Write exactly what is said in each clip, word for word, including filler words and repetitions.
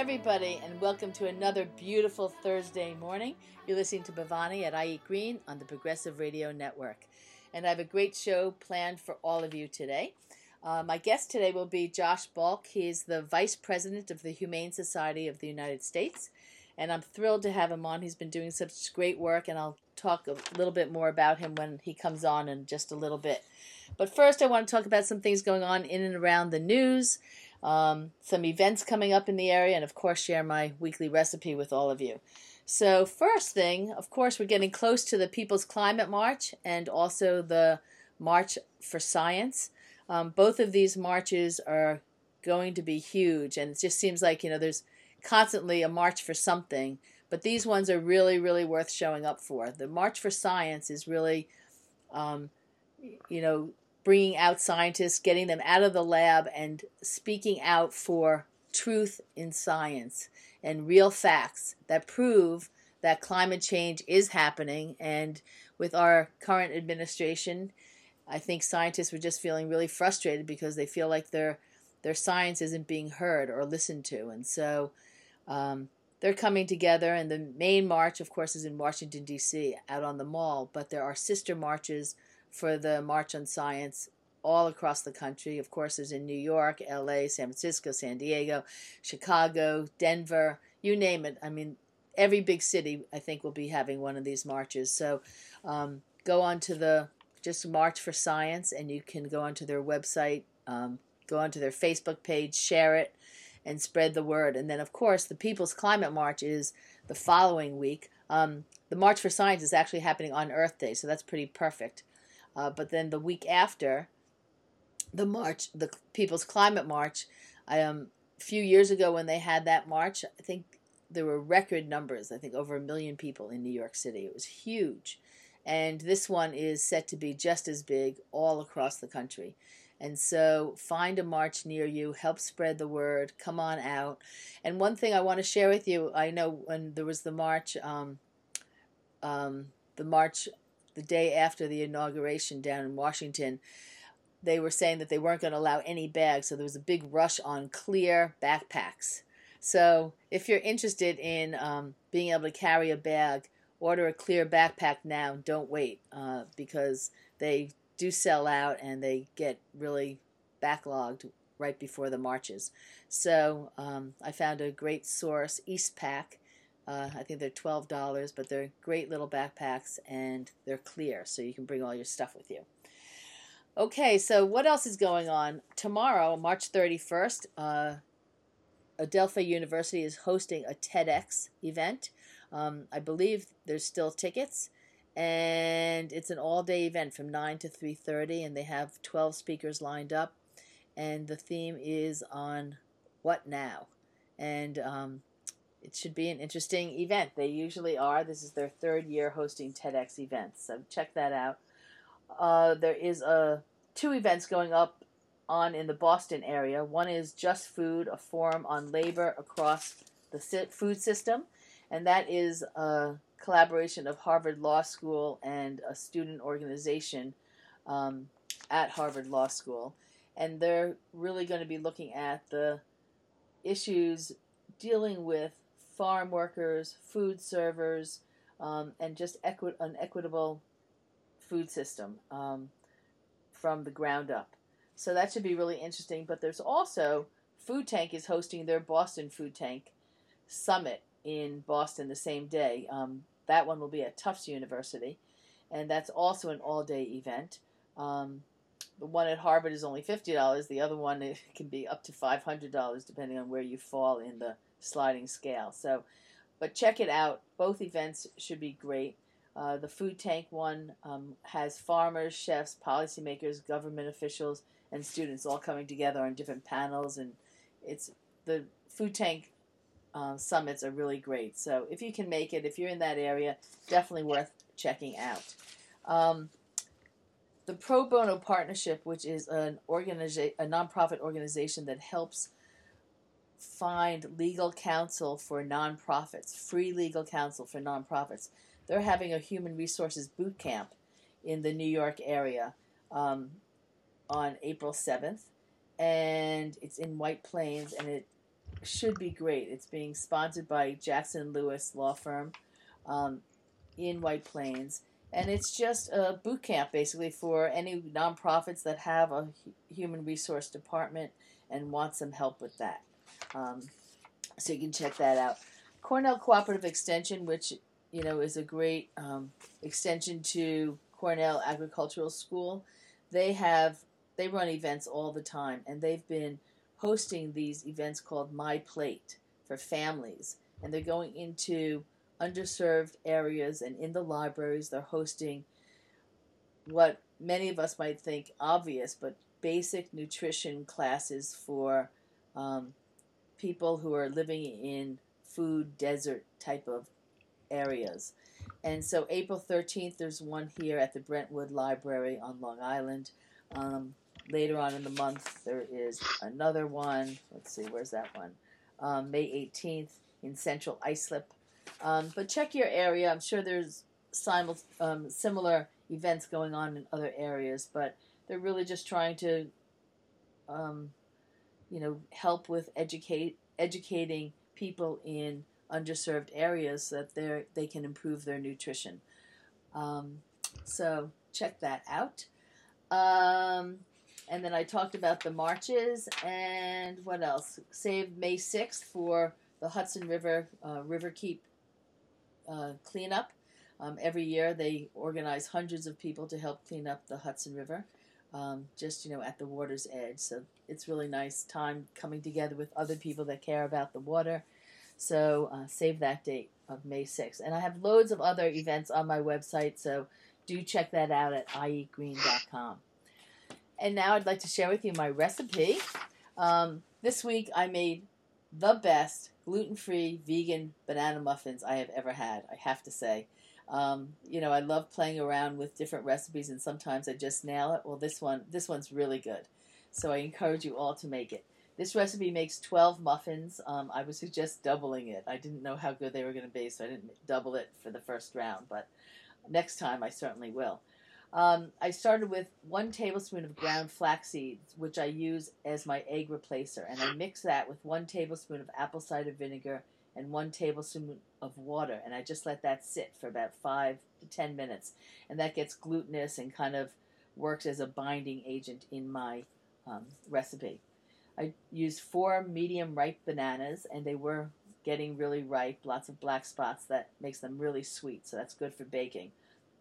everybody, and welcome to another beautiful Thursday morning. You're listening to Bhavani at I Eat Green on the Progressive Radio Network. And I have a great show planned for all of you today. Uh, my guest today will be Josh Balk. He is the Vice President of the Humane Society of the United States. And I'm thrilled to have him on. He's been doing such great work, and I'll talk a little bit more about him when he comes on in just a little bit. But first, I want to talk about some things going on in and around the news. Um, some events coming up in the area, and of course share my weekly recipe with all of you. So first thing, of course, we're getting close to the People's Climate March and also the March for Science. Um, both of these marches are going to be huge, and it just seems like, you know, there's constantly a march for something, but these ones are really, really worth showing up for. The March for Science is really, um, you know, bringing out scientists, getting them out of the lab and speaking out for truth in science and real facts that prove that climate change is happening. And with our current administration, I think scientists were just feeling really frustrated because they feel like their their science isn't being heard or listened to. And so um, they're coming together, and the main march, of course, is in Washington, D C, out on the Mall, but there are sister marches for the March on Science all across the country. Of course, there's in New York, L A, San Francisco, San Diego, Chicago, Denver, you name it. I mean, every big city, I think, will be having one of these marches. So um, go on to the, just March for Science, and you can go onto their website, um, go onto their Facebook page, share it, and spread the word. And then, of course, the People's Climate March is the following week. Um, the March for Science is actually happening on Earth Day, so that's pretty perfect. Uh, but then the week after the march, the People's Climate March, I, um, a few years ago when they had that march, I think there were record numbers, I think over a million people in New York City. It was huge. And this one is set to be just as big all across the country. And so find a march near you, help spread the word, come on out. And one thing I want to share with you, I know when there was the march, um, um, the march the day after the inauguration down in Washington, they were saying that they weren't going to allow any bags, so there was a big rush on clear backpacks. So if you're interested in um, being able to carry a bag, order a clear backpack now. Don't wait, uh, because they do sell out and they get really backlogged right before the marches. So um, I found a great source, Eastpak. Uh, I think they're twelve dollars, but they're great little backpacks, and they're clear, so you can bring all your stuff with you. Okay, so what else is going on? Tomorrow, March thirty-first, uh, Adelphi University is hosting a TEDx event. Um, I believe there's still tickets, and it's an all-day event from nine to three thirty, and they have twelve speakers lined up, and the theme is on what now? And um, it should be an interesting event. They usually are. This is their third year hosting TEDx events, so check that out. Uh, there is a two events going up on in the Boston area. One is Just Food, a forum on labor across the food system, and that is a collaboration of Harvard Law School and a student organization um, at Harvard Law School, and they're really going to be looking at the issues dealing with farm workers, food servers, um, and just equi- an equitable food system um, from the ground up. So that should be really interesting. But there's also, Food Tank is hosting their Boston Food Tank Summit in Boston the same day. Um, that one will be at Tufts University, and that's also an all-day event. Um, the one at Harvard is only fifty dollars. The other one, it can be up to five hundred dollars depending on where you fall in the sliding scale. So, but check it out. Both events should be great. Uh, the Food Tank one um, has farmers, chefs, policymakers, government officials, and students all coming together on different panels, and it's the Food Tank uh, summits are really great. So if you can make it, if you're in that area, definitely worth checking out. Um, the Pro Bono Partnership, which is an organiza- a nonprofit organization that helps find legal counsel for nonprofits, free legal counsel for nonprofits. They're having a human resources boot camp in the New York area um, on April seventh, and it's in White Plains, and it should be great. It's being sponsored by Jackson Lewis Law Firm um, in White Plains. And it's just a boot camp, basically, for any nonprofits that have a human resource department and want some help with that. Um, so you can check that out. Cornell Cooperative Extension, which you know is a great um, extension to Cornell Agricultural School, they have they run events all the time, and they've been hosting these events called My Plate for families, and they're going into underserved areas, and in the libraries they're hosting what many of us might think obvious, but basic nutrition classes for um, people who are living in food desert type of areas. And so April thirteenth, there's one here at the Brentwood Library on Long Island. Um, later on in the month, there is another one. Let's see, where's that one? Um, May eighteenth in Central Islip. Um, but check your area. I'm sure there's simul- um, similar events going on in other areas, but they're really just trying to, um, you know, help with educate educating people in underserved areas so that they they can improve their nutrition. Um, so check that out. Um, and then I talked about the marches and what else? Save May sixth for the Hudson River uh, River Keep uh, cleanup. Um, every year they organize hundreds of people to help clean up the Hudson River, um, just you know at the water's edge. So it's really nice time coming together with other people that care about the water. So uh, save that date of May sixth. And I have loads of other events on my website, so do check that out at i eat green dot com. And now I'd like to share with you my recipe. Um, this week I made the best gluten-free vegan banana muffins I have ever had, I have to say. Um, you know, I love playing around with different recipes, and sometimes I just nail it. Well, this one, this one's really good. So I encourage you all to make it. This recipe makes twelve muffins. Um, I would suggest doubling it. I didn't know how good they were going to be, so I didn't double it for the first round, but next time I certainly will. Um, I started with one tablespoon of ground flax seeds, which I use as my egg replacer, and I mix that with one tablespoon of apple cider vinegar and one tablespoon of water, and I just let that sit for about five to ten minutes, and that gets glutinous and kind of works as a binding agent in my um, recipe. I used four medium ripe bananas, and they were getting really ripe, lots of black spots that makes them really sweet, so that's good for baking.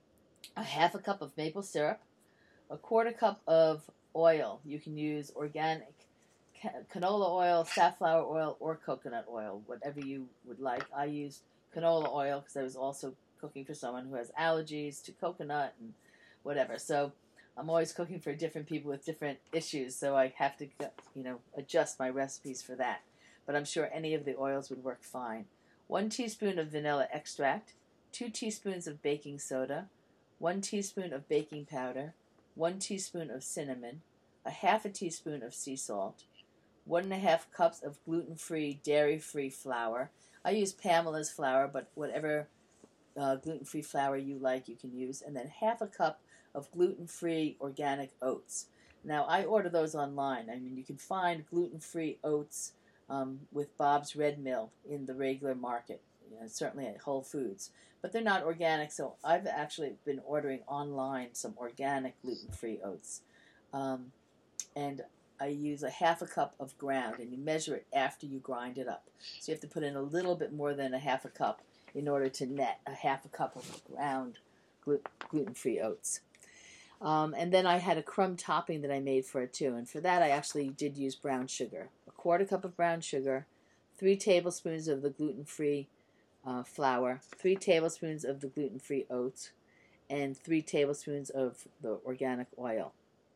A half a cup of maple syrup, a quarter cup of oil. You can use organic canola oil, safflower oil, or coconut oil, whatever you would like. I used canola oil because I was also cooking for someone who has allergies to coconut and whatever. So I'm always cooking for different people with different issues, so I have to, you know, adjust my recipes for that. But I'm sure any of the oils would work fine. One teaspoon of vanilla extract, two teaspoons of baking soda, one teaspoon of baking powder, one teaspoon of cinnamon, a half a teaspoon of sea salt, one and a half cups of gluten-free, dairy-free flour. I use Pamela's flour, but whatever uh, gluten-free flour you like, you can use. And then half a cup of gluten-free organic oats. Now, I order those online. I mean, you can find gluten-free oats um, with Bob's Red Mill in the regular market, you know, certainly at Whole Foods. But they're not organic, so I've actually been ordering online some organic gluten-free oats. Um, and I use a half a cup of ground, and you measure it after you grind it up. So you have to put in a little bit more than a half a cup in order to net a half a cup of ground gluten-free oats. Um, and then I had a crumb topping that I made for it too, and for that I actually did use brown sugar. A quarter cup of brown sugar, three tablespoons of the gluten-free uh, flour, three tablespoons of the gluten-free oats, and three tablespoons of the organic oil.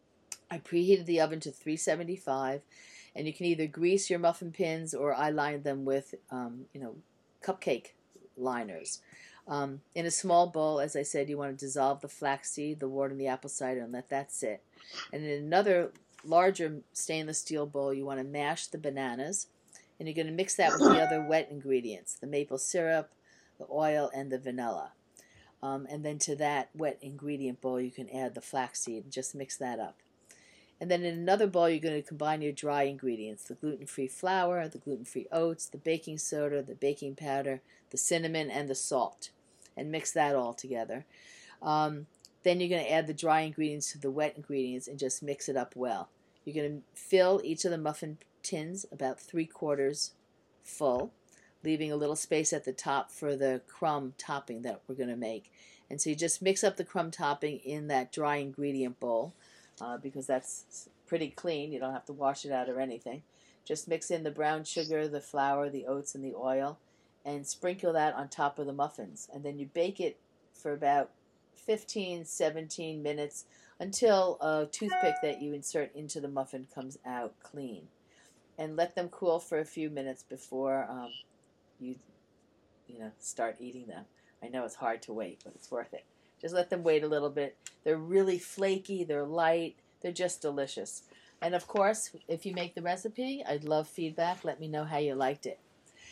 I preheated the oven to three seventy-five, and you can either grease your muffin pins or I lined them with, um, you know, cupcake liners. Um, in a small bowl, as I said, you want to dissolve the flaxseed, the water, and the apple cider and let that sit. And in another larger stainless steel bowl, you want to mash the bananas, and you're going to mix that with the other wet ingredients, the maple syrup, the oil, and the vanilla. Um, and then to that wet ingredient bowl, you can add the flaxseed and just mix that up. And then in another bowl, you're going to combine your dry ingredients, the gluten-free flour, the gluten-free oats, the baking soda, the baking powder, the cinnamon, and the salt, and mix that all together. Um, then you're going to add the dry ingredients to the wet ingredients and just mix it up well. You're going to fill each of the muffin tins about three quarters full, leaving a little space at the top for the crumb topping that we're going to make. And so you just mix up the crumb topping in that dry ingredient bowl, uh, because that's pretty clean. You don't have to wash it out or anything. Just mix in the brown sugar, the flour, the oats, and the oil, and sprinkle that on top of the muffins. And then you bake it for about fifteen, seventeen minutes until a toothpick that you insert into the muffin comes out clean. And let them cool for a few minutes before um, you, you know, start eating them. I know it's hard to wait, but it's worth it. Just let them wait a little bit. They're really flaky, they're light, they're just delicious. And of course, if you make the recipe, I'd love feedback. Let me know how you liked it.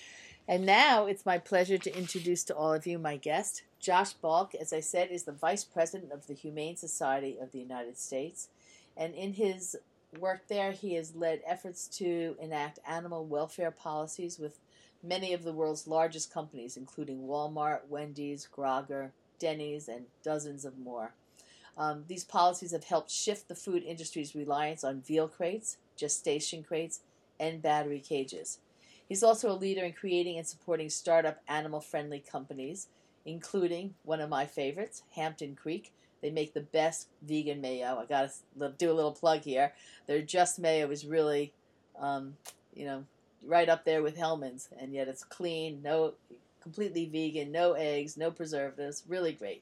And now it's my pleasure to introduce to all of you my guest. Josh Balk, as I said, is the Vice President of the Humane Society of the United States. And in his work there, he has led efforts to enact animal welfare policies with many of the world's largest companies, including Walmart, Wendy's, Grainger, Denny's, and dozens of more. Um, these policies have helped shift the food industry's reliance on veal crates, gestation crates, and battery cages. He's also a leader in creating and supporting startup animal-friendly companies, including one of my favorites, Hampton Creek. They make the best vegan mayo. I got to do a little plug here. Their Just Mayo is really, um, you know, right up there with Hellmann's, and yet it's clean, no, completely vegan, no eggs, no preservatives, really great.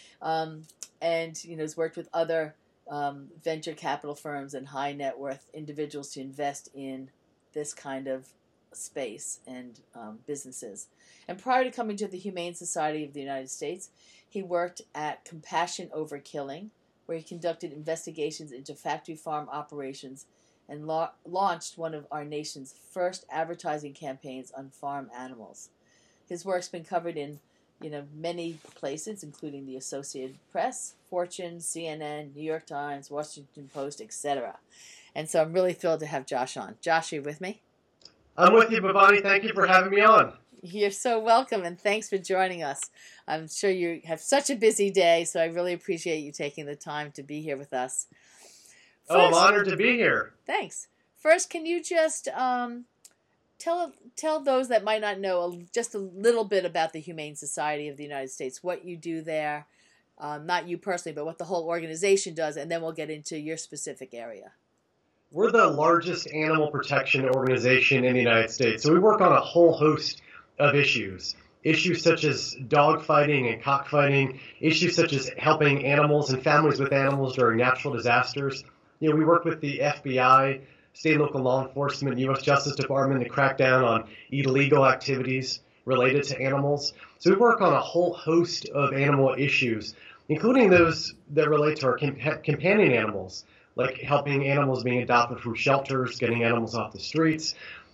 Um, and, you know, has worked with other um, venture capital firms and high net worth individuals to invest in this kind of space and um, businesses. And prior to coming to the Humane Society of the United States, he worked at Compassion Over Killing, where he conducted investigations into factory farm operations and la- launched one of our nation's first advertising campaigns on farm animals. His work's been covered in, you know, many places, including the Associated Press, Fortune, C N N, New York Times, Washington Post, et cetera. And so I'm really thrilled to have Josh on. Josh, are you with me? I'm with you, Bhavani. Thank you for having me on. You're so welcome, and thanks for joining us. I'm sure you have such a busy day, so I really appreciate you taking the time to be here with us. First, oh, I'm honored to be here. Thanks. First, can you just um, tell tell those that might not know just a little bit about the Humane Society of the United States, what you do there, um, not you personally, but what the whole organization does, and then we'll get into your specific area. We're the largest animal protection organization in the United States, so we work on a whole host of issues. Issues such as dog fighting and cockfighting, issues such as helping animals and families with animals during natural disasters. You know, we work with the F B I, state and local law enforcement, U S Justice Department to crack down on illegal activities related to animals. So we work on a whole host of animal issues, including those that relate to our comp- companion animals, like helping animals being adopted from shelters, getting animals off the streets.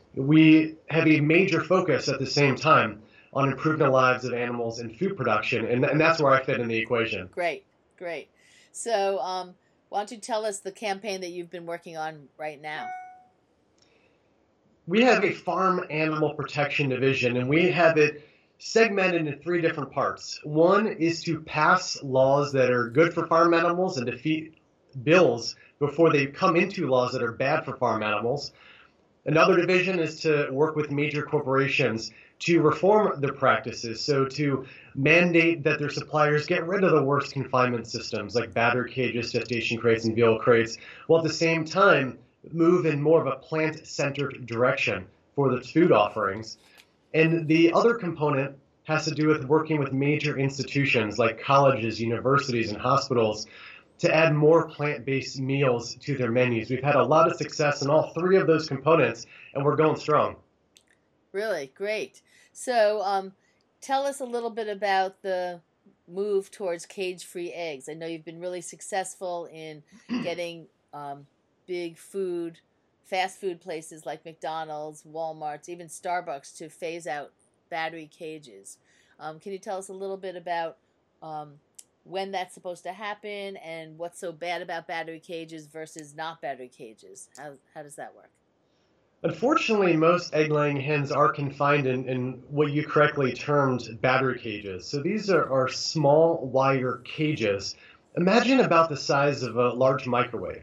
We have a major focus at the same time on improving the lives of animals in food production, and, and that's where I fit in the equation. Great, great. So um, why don't you tell us the campaign that you've been working on right now? We have a farm animal protection division, and we have it segmented into three different parts. One is to pass laws that are good for farm animals and defeat bills before they come into laws that are bad for farm animals. Another division is to work with major corporations to reform their practices, so to mandate that their suppliers get rid of the worst confinement systems like battery cages, gestation crates, and veal crates, while at the same time move in more of a plant-centered direction for the food offerings. And the other component has to do with working with major institutions like colleges, universities, and hospitals to add more plant-based meals to their menus. We've had a lot of success in all three of those components, and we're going strong. Really? Great. So um, tell us a little bit about the move towards cage-free eggs. I know you've been really successful in getting um, big food, fast food places like McDonald's, Walmart, even Starbucks to phase out battery cages. Um, can you tell us a little bit about um, when that's supposed to happen and what's so bad about battery cages versus not battery cages? How, how does that work? Unfortunately, most egg-laying hens are confined in, in what you correctly termed battery cages. So these are, are small, wider cages. Imagine about the size of a large microwave.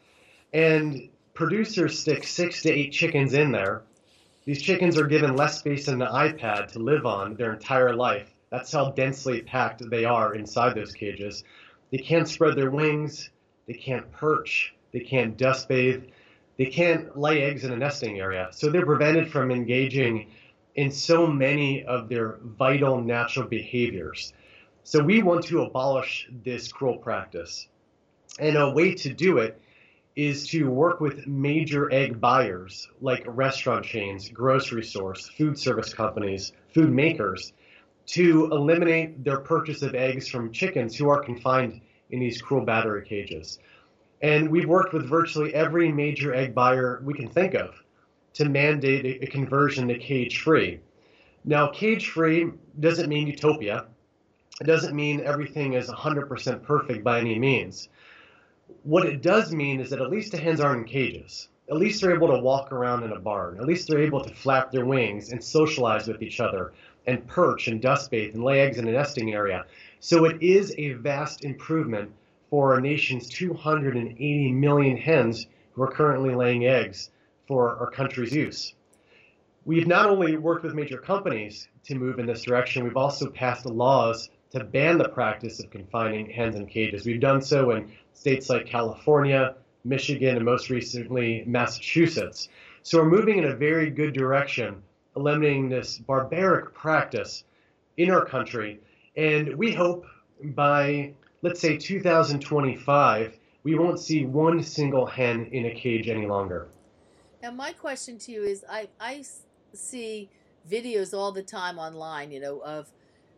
And producers stick six to eight chickens in there. These chickens are given less space than an iPad to live on their entire life. That's how densely packed they are inside those cages. They can't spread their wings. They can't perch. They can't dust bathe. They can't lay eggs in a nesting area. So they're prevented from engaging in so many of their vital natural behaviors. So we want to abolish this cruel practice. And a way to do it is to work with major egg buyers like restaurant chains, grocery stores, food service companies, food makers, to eliminate their purchase of eggs from chickens who are confined in these cruel battery cages. And we've worked with virtually every major egg buyer we can think of to mandate a, a conversion to cage-free. Now, cage-free doesn't mean utopia. It doesn't mean everything is one hundred percent perfect by any means. What it does mean is that at least the hens aren't in cages. At least they're able to walk around in a barn. At least they're able to flap their wings and socialize with each other and perch and dust bathe and lay eggs in a nesting area. So it is a vast improvement for our nation's two hundred eighty million hens who are currently laying eggs for our country's use. We've not only worked with major companies to move in this direction, we've also passed laws to ban the practice of confining hens in cages. We've done so in states like California, Michigan, and most recently Massachusetts. So we're moving in a very good direction, eliminating this barbaric practice in our country. And we hope by, let's say, two thousand twenty-five, we won't see one single hen in a cage any longer. Now, my question to you is, I, I see videos all the time online, you know, of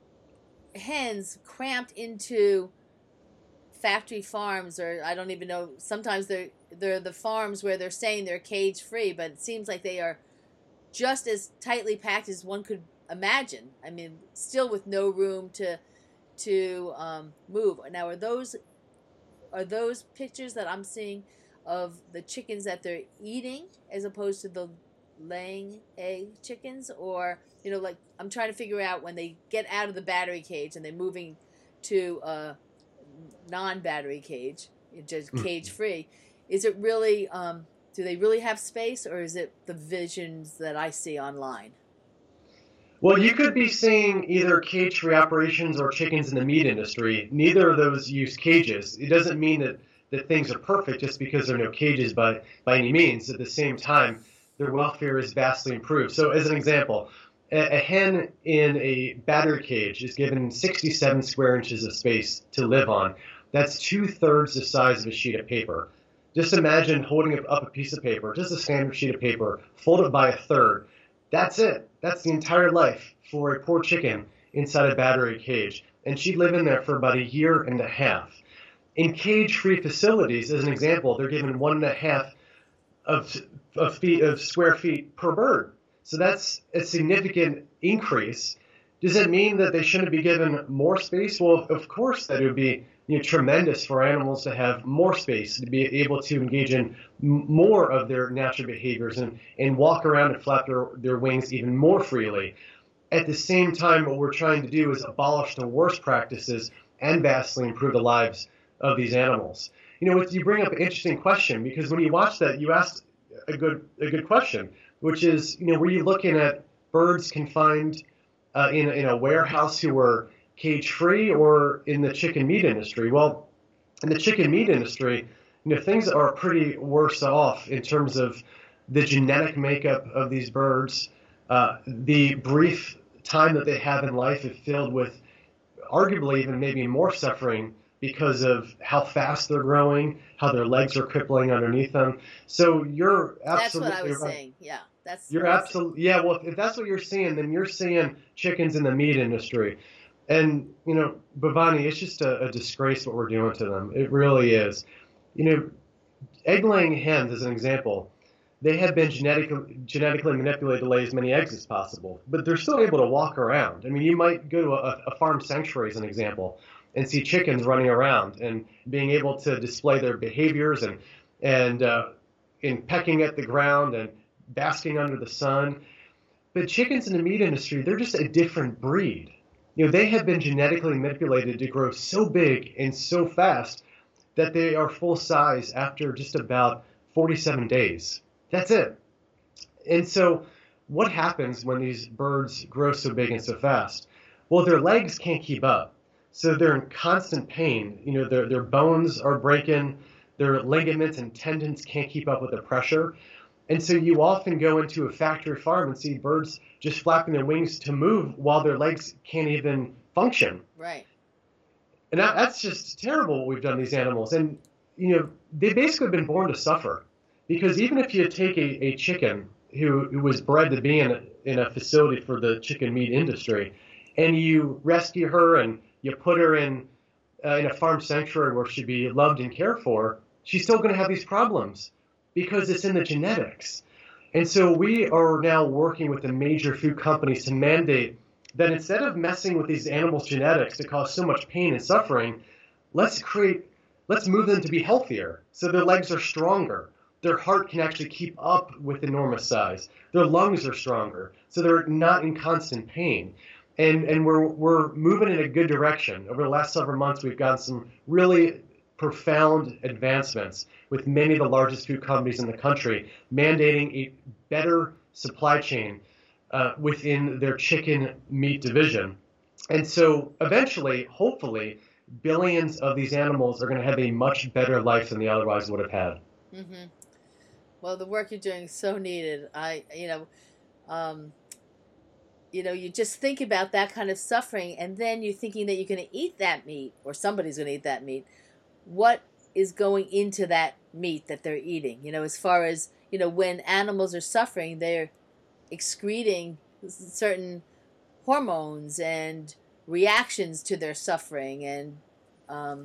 hens cramped into factory farms, or I don't even know, sometimes they're, they're the farms where they're saying they're cage free, but it seems like they are just as tightly packed as one could imagine. I mean, still with no room to to um, move. Now, are those are those pictures that I'm seeing of the chickens that they're eating as opposed to the laying egg chickens? Or, you know, like, I'm trying to figure out when they get out of the battery cage and they're moving to a non-battery cage, just cage free, is it really, um, do they really have space, or is it the visions that I see online? Well, you could be seeing either cage-free operations or chickens in the meat industry. Neither of those use cages. It doesn't mean that, that things are perfect just because there are no cages by, by any means. At the same time, their welfare is vastly improved. So as an example, a, a hen in a battery cage is given sixty-seven square inches of space to live on. That's two-thirds the size of a sheet of paper. Just imagine holding up a piece of paper, just a standard sheet of paper, fold it by a third. That's it. That's the entire life for a poor chicken inside a battery cage. And she'd live in there for about a year and a half. In cage-free facilities, as an example, they're given one and a half of, of, feet, of square feet per bird. So that's a significant increase. Does it mean that they shouldn't be given more space? Well, of course that it would be, you know, tremendous for animals to have more space, to be able to engage in more of their natural behaviors and, and walk around and flap their, their wings even more freely. At the same time, what we're trying to do is abolish the worst practices and vastly improve the lives of these animals. You know, you bring up an interesting question, because when you watch that, you asked a good a good question, which is, you know, were you looking at birds confined uh, in, in a warehouse who were cage-free, or in the chicken meat industry? Well, in the chicken meat industry, you know, things are pretty worse off in terms of the genetic makeup of these birds. Uh, the brief time that they have in life is filled with arguably even maybe more suffering because of how fast they're growing, how their legs are crippling underneath them. So you're absolutely That's what I was right. saying. Yeah, that's. You're absolutely yeah. Well, if that's what you're seeing, then you're seeing chickens in the meat industry. And, you know, Bhavani, it's just a, a disgrace what we're doing to them. It really is. You know, egg-laying hens, as an example, they have been genetically, genetically manipulated to lay as many eggs as possible, but they're still able to walk around. I mean, you might go to a, a farm sanctuary, as an example, and see chickens running around and being able to display their behaviors and and uh, in pecking at the ground and basking under the sun. But chickens in the meat industry, they're just a different breed. You know, they have been genetically manipulated to grow so big and so fast that they are full size after just about forty-seven days. That's it. And so what happens when these birds grow so big and so fast? Well, their legs can't keep up. So they're in constant pain. You know, their, their bones are breaking, their ligaments and tendons can't keep up with the pressure. And so you often go into a factory farm and see birds just flapping their wings to move while their legs can't even function. Right. And that, that's just terrible what we've done to these animals. And, you know, they've basically been born to suffer. Because even if you take a, a chicken who, who was bred to be in a, in a facility for the chicken meat industry, and you rescue her and you put her in, uh, in a farm sanctuary where she'd be loved and cared for, she's still going to have these problems because it's in the genetics. And so we are now working with the major food companies to mandate that instead of messing with these animals' genetics to cause so much pain and suffering, let's create, let's move them to be healthier so their legs are stronger. Their heart can actually keep up with enormous size. Their lungs are stronger, so they're not in constant pain. And and we're we're moving in a good direction. Over the last several months, we've gotten some really profound advancements with many of the largest food companies in the country mandating a better supply chain uh, within their chicken meat division. And so eventually, hopefully, billions of these animals are going to have a much better life than they otherwise would have had. Mm-hmm. Well, the work you're doing is so needed. I, you know, um, you know, you just think about that kind of suffering, and then you're thinking that you're going to eat that meat, or somebody's going to eat that meat. What is going into that meat that they're eating? You know, as far as, you know, when animals are suffering, they're excreting certain hormones and reactions to their suffering, and um,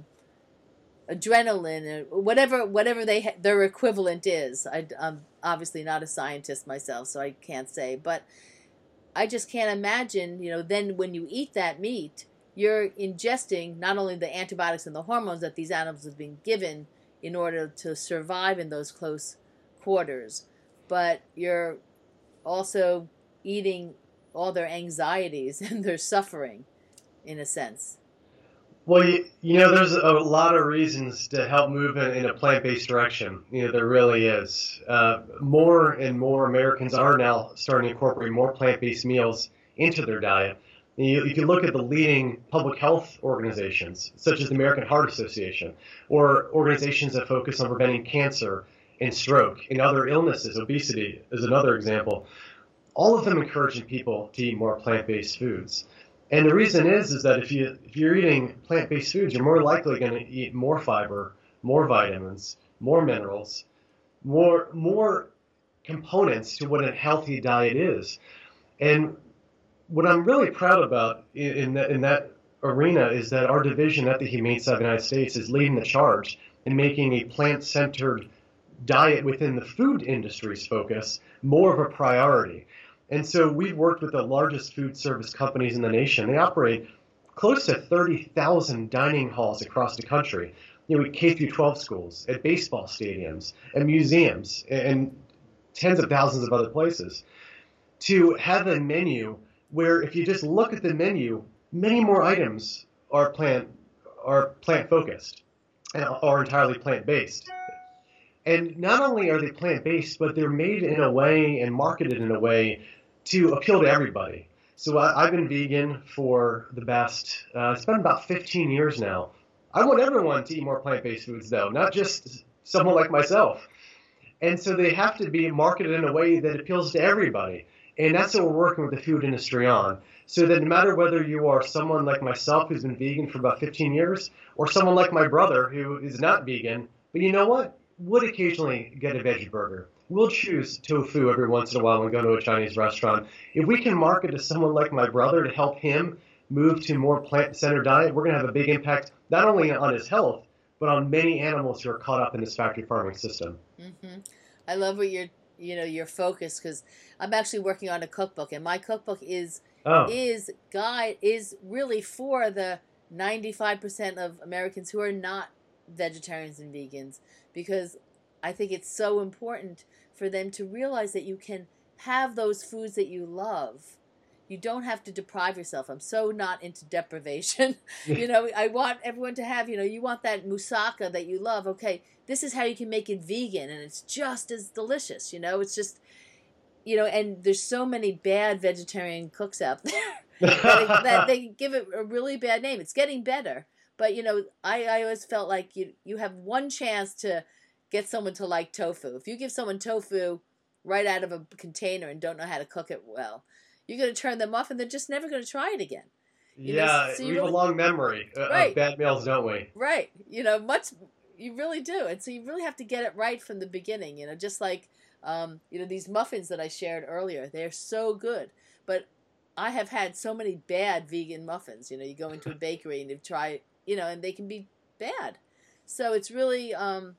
adrenaline, or whatever whatever they ha- their equivalent is. I, I'm obviously not a scientist myself, so I can't say, but I just can't imagine, you know, then when you eat that meat, you're ingesting not only the antibiotics and the hormones that these animals have been given in order to survive in those close quarters, but you're also eating all their anxieties and their suffering, in a sense. Well, you, you know, there's a lot of reasons to help move in, in a plant-based direction. You know, there really is. Uh, more and more Americans are now starting to incorporate more plant-based meals into their diet. You, you can look at the leading public health organizations, such as the American Heart Association, or organizations that focus on preventing cancer and stroke and other illnesses. Obesity is another example. All of them encouraging people to eat more plant-based foods. And the reason is, is that if, you, if you're eating plant-based foods, you're more likely going to eat more fiber, more vitamins, more minerals, more, more components to what a healthy diet is. And what I'm really proud about in, in, that, in that arena is that our division at the Humane Society of the United States is leading the charge in making a plant-centered diet within the food industry's focus more of a priority. And so we've worked with the largest food service companies in the nation. They operate close to thirty thousand dining halls across the country, you know, K through twelve schools, at baseball stadiums, at museums, and tens of thousands of other places, to have a menu where if you just look at the menu, many more items are plant are plant focused and are entirely plant based. And not only are they plant based, but they're made in a way and marketed in a way to appeal to everybody. So I, I've been vegan for the past, uh, it's been about fifteen years now. I want everyone to eat more plant-based foods though, not just someone like myself. And so they have to be marketed in a way that appeals to everybody. And that's what we're working with the food industry on. So that no matter whether you are someone like myself who's been vegan for about fifteen years, or someone like my brother who is not vegan, but you know what? Would occasionally get a veggie burger. We'll choose tofu every once in a while when we go to a Chinese restaurant. If we can market to someone like my brother to help him move to a more plant-centered diet, we're going to have a big impact not only on his health, but on many animals who are caught up in this factory farming system. Mm-hmm. I love what you're, you know, your focus, because I'm actually working on a cookbook, and my cookbook is oh. is guide is really for the ninety-five percent of Americans who are not vegetarians and vegans, because I think it's so important for them to realize that you can have those foods that you love. You don't have to deprive yourself. I'm so not into deprivation. You know, I want everyone to have, you know, you want that moussaka that you love. Okay, this is how you can make it vegan, and it's just as delicious, you know. It's just, you know, and there's so many bad vegetarian cooks out there that, that they give it a really bad name. It's getting better. But, you know, I, I always felt like you you have one chance to get someone to like tofu. If you give someone tofu right out of a container and don't know how to cook it well, you're going to turn them off, and they're just never going to try it again. You yeah, know, so we really, have a long memory right. of bad meals, don't we? Right. You know, much, you really do. And so you really have to get it right from the beginning, you know, just like, um, you know, these muffins that I shared earlier, they're so good. But I have had so many bad vegan muffins. You know, you go into a bakery and you try, you know, and they can be bad. So it's really, um,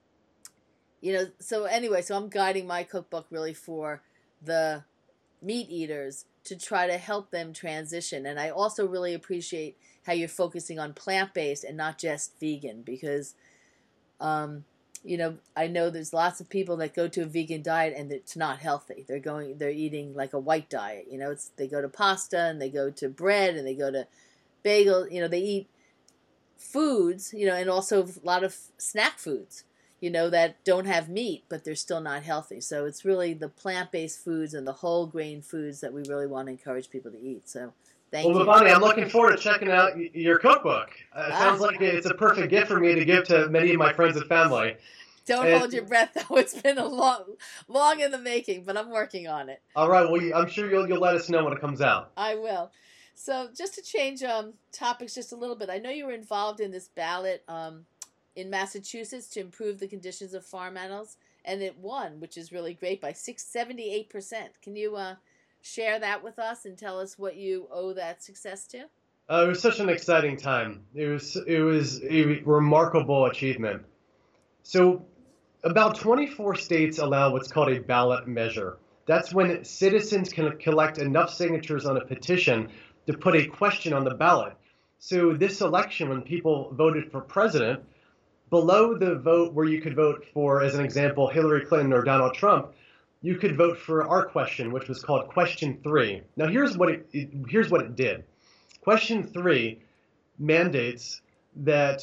you know, so anyway, so I'm guiding my cookbook really for the meat eaters to try to help them transition. And I also really appreciate how you're focusing on plant-based and not just vegan, because, um, you know, I know there's lots of people that go to a vegan diet and it's not healthy. They're going, they're eating like a white diet. You know, it's they go to pasta and they go to bread and they go to bagel. You know, they eat foods, you know, and also a lot of snack foods, you know, that don't have meat, but they're still not healthy. So it's really the plant-based foods and the whole grain foods that we really want to encourage people to eat. So thank well, you. Well, Bhavani, I'm looking forward to checking out your cookbook. Uh, it ah. sounds like it's a perfect gift for me to give to many of my friends and family. Don't and, hold your breath, though. It's been a long, long in the making, but I'm working on it. All right. Well, I'm sure you'll, you'll let us know when it comes out. I will. So just to change um, topics just a little bit, I know you were involved in this ballot um, in Massachusetts to improve the conditions of farm animals, and it won, which is really great, by seventy-eight percent. Can you uh, share that with us and tell us what you owe that success to? Uh, it was such an exciting time. It was it was a remarkable achievement. So about twenty-four states allow what's called a ballot measure. That's when citizens can collect enough signatures on a petition to put a question on the ballot. So this election, when people voted for president, below the vote where you could vote for, as an example, Hillary Clinton or Donald Trump, you could vote for our question, which was called Question Three. Now here's what it, it here's what it did. Question Three mandates that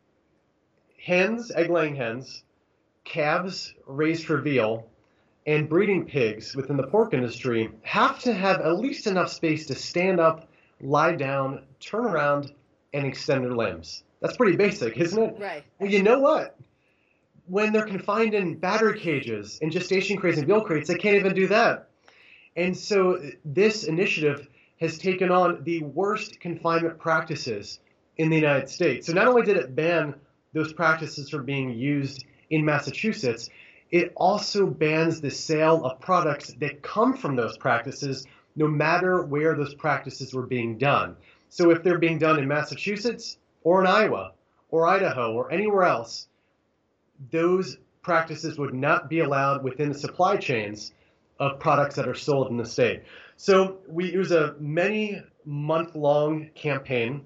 hens, egg-laying hens, calves raised for veal, and breeding pigs within the pork industry have to have at least enough space to stand up, lie down, turn around, and extend their limbs. That's pretty basic, isn't it? Right. Well, you know what? When they're confined in battery cages and gestation crates and veal crates, they can't even do that. And so this initiative has taken on the worst confinement practices in the United States. So not only did it ban those practices from being used in Massachusetts, it also bans the sale of products that come from those practices, no matter where those practices were being done. So if they're being done in Massachusetts or in Iowa or Idaho or anywhere else, those practices would not be allowed within the supply chains of products that are sold in the state. So we, it was a many month long campaign.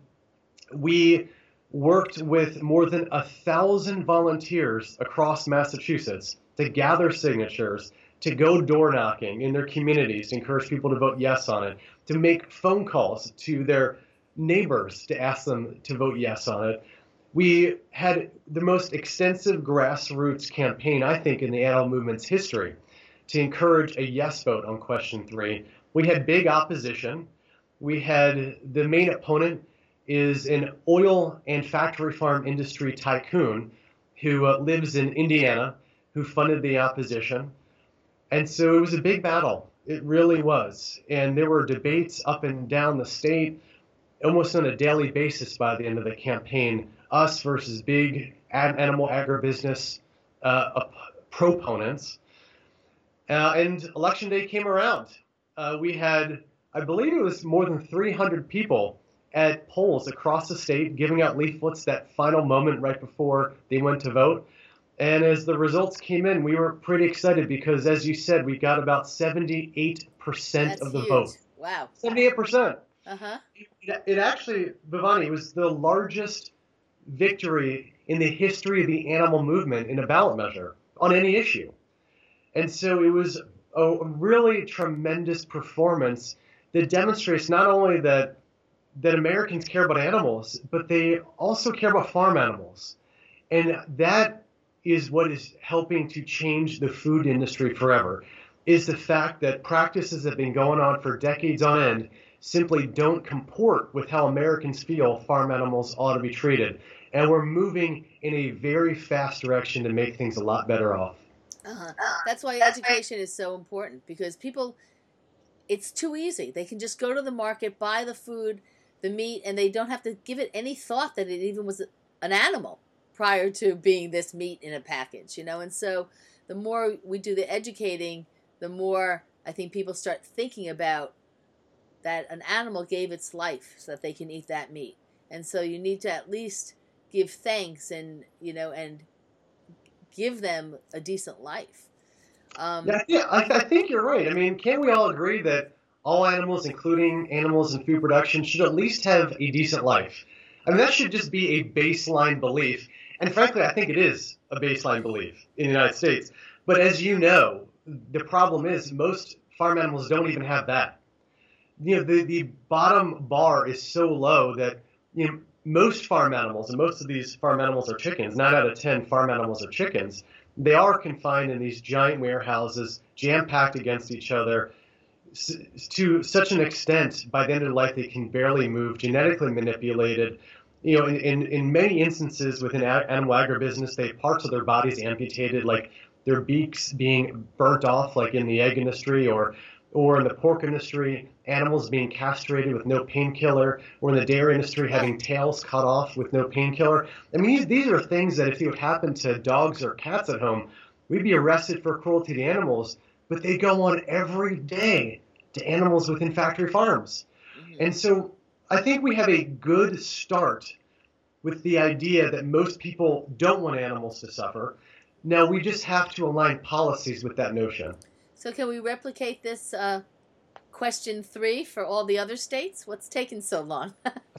We worked with more than a thousand volunteers across Massachusetts to gather signatures, to go door knocking in their communities, to encourage people to vote yes on it, to make phone calls to their neighbors to ask them to vote yes on it. We had the most extensive grassroots campaign, I think, in the animal movement's history to encourage a yes vote on Question Three. We had big opposition. We had the main opponent is an oil and factory farm industry tycoon who uh, lives in Indiana, who funded the opposition. And so it was a big battle. It really was. And there were debates up and down the state almost on a daily basis by the end of the campaign, us versus big animal agribusiness uh, proponents. Uh, and election day came around. Uh, we had, I believe it was more than three hundred people at polls across the state giving out leaflets that final moment right before they went to vote. And as the results came in, we were pretty excited because, as you said, we got about seventy-eight percent That's of the huge. vote. Wow. seventy-eight percent. Uh-huh. It, it actually, Bhavani, was the largest victory in the history of the animal movement in a ballot measure on any issue. And so it was a really tremendous performance that demonstrates not only that that Americans care about animals, but they also care about farm animals. And that is what is helping to change the food industry forever, is the fact that practices that have been going on for decades on end simply don't comport with how Americans feel farm animals ought to be treated. And we're moving in a very fast direction to make things a lot better off. Uh-huh. That's why education is so important, because people, it's too easy. They can just go to the market, buy the food, the meat, and they don't have to give it any thought that it even was an animal prior to being this meat in a package, you know. And so the more we do the educating, the more I think people start thinking about that an animal gave its life so that they can eat that meat. And so you need to at least give thanks and, you know, and give them a decent life. Um, yeah, yeah I, I think you're right. I mean, can't we all agree that all animals, including animals in food production, should at least have a decent life? I mean, that should just be a baseline belief. And frankly, I think it is a baseline belief in the United States. But as you know, the problem is most farm animals don't even have that. You know, the, the bottom bar is so low that, you know, most farm animals, and most of these farm animals are chickens, nine out of ten farm animals are chickens, they are confined in these giant warehouses, jam-packed against each other, to such an extent, by the end of life, they can barely move, genetically manipulated. You know, in, in, in many instances within animal agribusiness, they have parts of their bodies amputated, like their beaks being burnt off, like in the egg industry, or or in the pork industry, animals being castrated with no painkiller, or in the dairy industry having tails cut off with no painkiller. I mean, these, these are things that if it would happen to dogs or cats at home, we'd be arrested for cruelty to animals, but they go on every day to animals within factory farms. Mm-hmm. And so I think we have a good start with the idea that most people don't want animals to suffer. Now we just have to align policies with that notion. So can we replicate this uh, question three for all the other states? What's taking so long?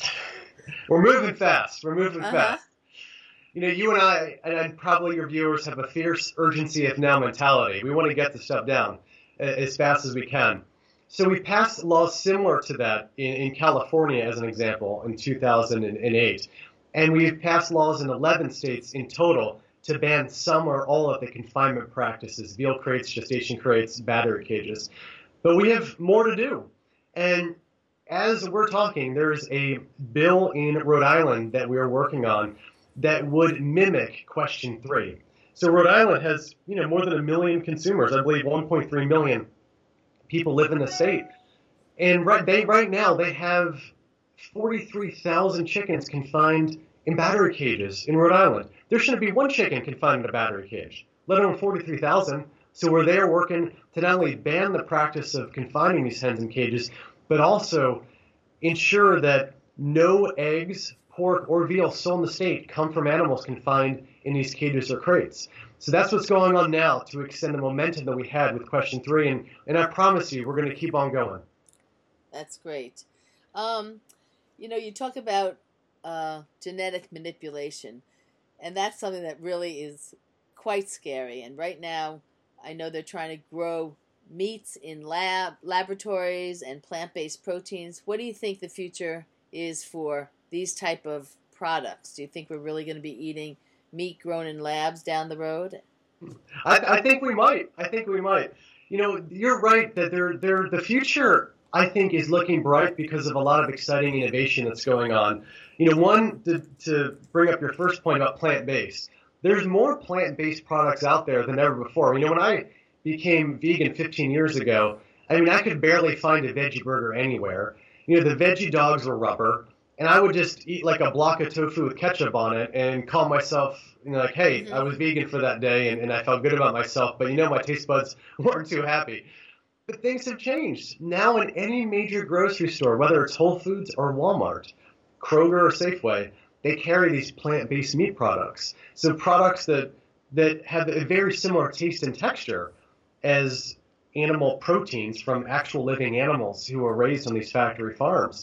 We're moving fast. We're moving uh-huh. fast. You know, you and I, and probably your viewers, have a fierce urgency if now mentality. We want to get the stuff down as fast as we can. So we passed laws similar to that in, in California, as an example, in two thousand eight. And we've passed laws in eleven states in total to ban some or all of the confinement practices, veal crates, gestation crates, battery cages. But we have more to do. And as we're talking, there's a bill in Rhode Island that we're working on that would mimic question three. So Rhode Island has, you know, more than a million consumers. I believe one point three million people live in the state. And right, they, right now they have forty-three thousand chickens confined in battery cages in Rhode Island. There shouldn't be one chicken confined in a battery cage, let alone forty-three thousand. So we're there working to not only ban the practice of confining these hens in cages, but also ensure that no eggs, pork, or veal sold in the state come from animals confined in these cages or crates. So that's what's going on now to extend the momentum that we had with question three. And, and I promise you, we're going to keep on going. That's great. Um, you know, you talk about uh, genetic manipulation, and that's something that really is quite scary. And right now, I know they're trying to grow meats in lab laboratories and plant-based proteins. What do you think the future is for these type of products? Do you think we're really going to be eating meat grown in labs down the road? I, I think we might. I think we might. You know, you're right that they're, they're, the future, I think, is looking bright because of a lot of exciting innovation that's going on. You know, one, to, to bring up your first point about plant-based, there's more plant-based products out there than ever before. You know, when I became vegan fifteen years ago, I mean, I could barely find a veggie burger anywhere. You know, the veggie dogs were rubber, and I would just eat like a block of tofu with ketchup on it and call myself, you know, like, hey, I was vegan for that day, and, and I felt good about myself, but, you know, my taste buds weren't too happy. But things have changed. Now in any major grocery store, whether it's Whole Foods or Walmart, Kroger or Safeway, they carry these plant-based meat products. So products that, that have a very similar taste and texture as animal proteins from actual living animals who are raised on these factory farms.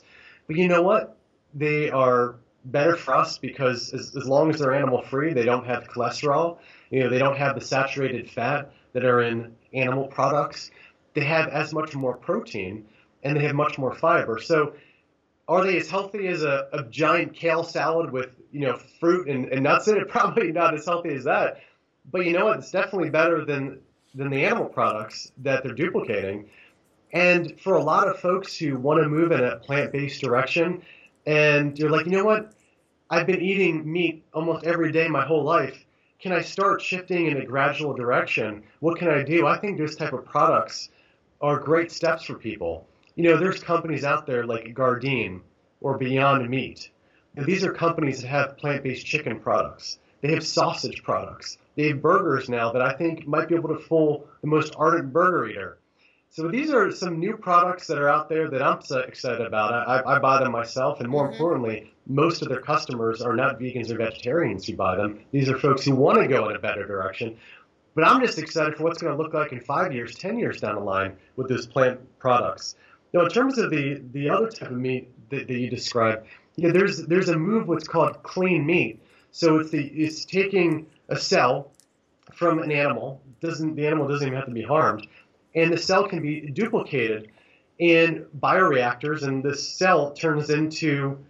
But you know what? They are better for us because as, as long as they're animal free, they don't have cholesterol. You know, they don't have the saturated fat that are in animal products. They have as much more protein and they have much more fiber. So are they as healthy as a, a giant kale salad with, you know, fruit and, and nuts in it? Probably not as healthy as that. But you know what? It's definitely better than, than the animal products that they're duplicating. And for a lot of folks who want to move in a plant-based direction, and you're like, you know what? I've been eating meat almost every day my whole life. Can I start shifting in a gradual direction? What can I do? I think those type of products are great steps for people. You know, there's companies out there like Gardein or Beyond Meat. And these are companies that have plant-based chicken products. They have sausage products. They have burgers now that I think might be able to fool the most ardent burger eater. So these are some new products that are out there that I'm so excited about. I, I buy them myself, and more mm-hmm. importantly, most of their customers are not vegans or vegetarians who buy them. These are folks who want to go in a better direction. But I'm just excited for what's going to look like in five years, ten years down the line with those plant products. Now, in terms of the, the other type of meat that, that you described, you know, there's there's a move what's called clean meat. So it's the it's taking a cell from an animal. Doesn't the animal doesn't even have to be harmed, and the cell can be duplicated in bioreactors, and the cell turns into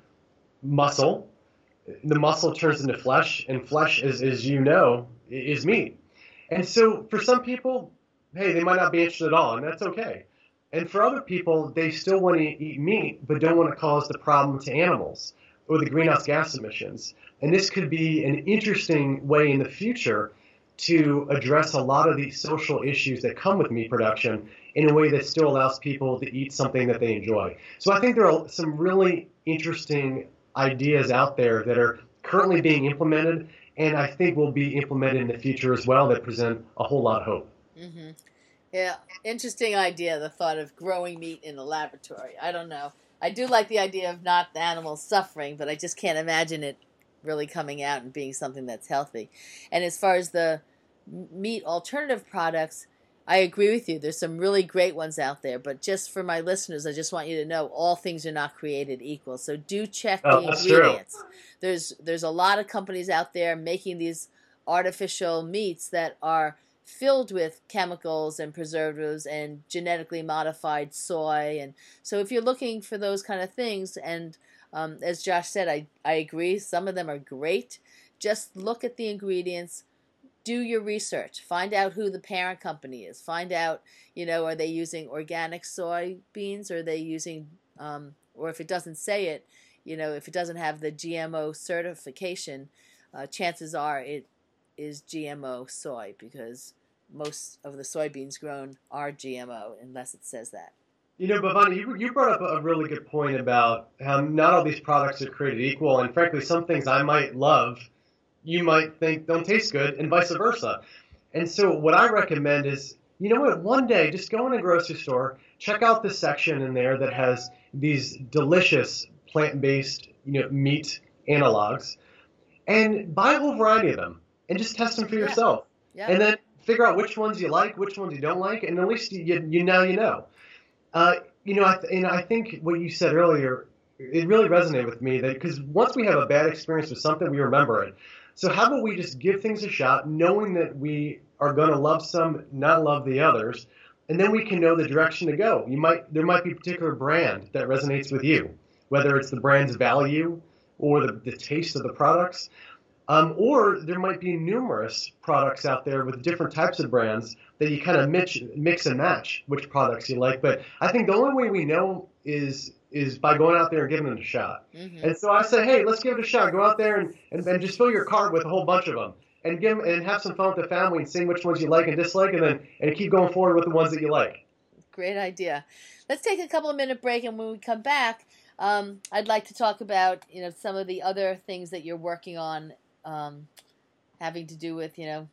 muscle. The muscle turns into flesh, and flesh, as as you know, is meat. And so for some people, hey, they might not be interested at all, and that's okay. And for other people, they still want to eat meat, but don't want to cause the problem to animals or the greenhouse gas emissions. And this could be an interesting way in the future to address a lot of these social issues that come with meat production in a way that still allows people to eat something that they enjoy. So I think there are some really interesting ideas out there that are currently being implemented, and I think will be implemented in the future as well, that present a whole lot of hope. Mm-hmm. Yeah, interesting idea, the thought of growing meat in a laboratory. I don't know. I do like the idea of not the animals suffering, but I just can't imagine it really coming out and being something that's healthy. And as far as the meat alternative products, I agree with you. There's some really great ones out there, but just for my listeners, I just want you to know all things are not created equal. So do check oh, the that's ingredients. True. There's there's a lot of companies out there making these artificial meats that are filled with chemicals and preservatives and genetically modified soy. And so if you're looking for those kind of things, and um, as Josh said, I, I agree, some of them are great. Just look at the ingredients. Do your research. Find out who the parent company is. Find out, you know, are they using organic soybeans? Or are they using, um, or if it doesn't say it, you know, if it doesn't have the G M O certification, uh, chances are it is G M O soy, because most of the soybeans grown are G M O, unless it says that. You know, Bhavani, you, you brought up a really good point about how not all these products are created equal, and frankly, some things I might love, you might think don't taste good, and vice versa. And so what I recommend is, you know what, one day, just go in a grocery store, check out the section in there that has these delicious plant-based, you know, meat analogs, and buy a whole variety of them, and just test them for Yeah. yourself. Yeah. And then figure out which ones you like, which ones you don't like, and at least you, you, you now you know. Uh, you know, I th- you know, I think what you said earlier, it really resonated with me, that because once we have a bad experience with something, we remember it. So how about we just give things a shot, knowing that we are going to love some, not love the others, and then we can know the direction to go. You might there might be a particular brand that resonates with you, whether it's the brand's value or the, the taste of the products. Um, or there might be numerous products out there with different types of brands that you kind of mix, mix and match which products you like. But I think the only way we know is is by going out there and giving it a shot. Mm-hmm. And so I say, hey, let's give it a shot. Go out there and, and, and just fill your cart with a whole bunch of them, and give and have some fun with the family and seeing which ones you like and dislike, and then and keep going forward with the ones that you like. Great idea. Let's take a couple of minute break, and when we come back, um, I'd like to talk about, you know, some of the other things that you're working on. Um, having to do with, you know,